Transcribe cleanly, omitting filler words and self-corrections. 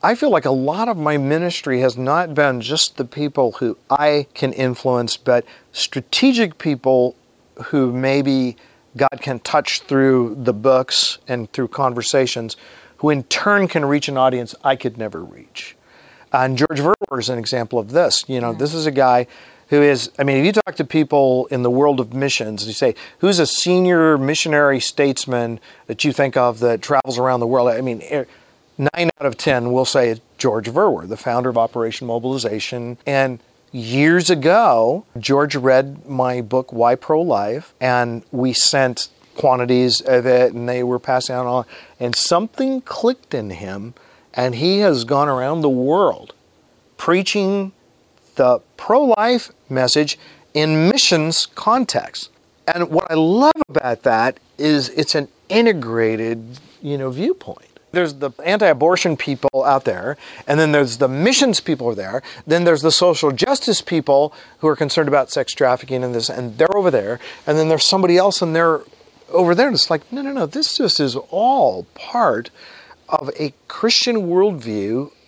I feel like a lot of my ministry has not been just the people who I can influence, but strategic people who maybe God can touch through the books and through conversations, who in turn can reach an audience I could never reach. And George Verwer is an example of this. This is a guy who is, if you talk to people in the world of missions, you say, who's a senior missionary statesman that you think of that travels around the world? 9 out of 10 will say it's George Verwer, the founder of Operation Mobilization. And years ago, George read my book, Why Pro-Life, and we sent quantities of it, and they were passing out on, and something clicked in him, and he has gone around the world preaching the pro-life message in missions context. And what I love about that is it's an integrated, viewpoint. There's the anti-abortion people out there, and then there's the missions people are there, then there's the social justice people who are concerned about sex trafficking and this, and they're over there, and then there's somebody else and they're over there, and it's like, no, this just is all part of a Christian worldview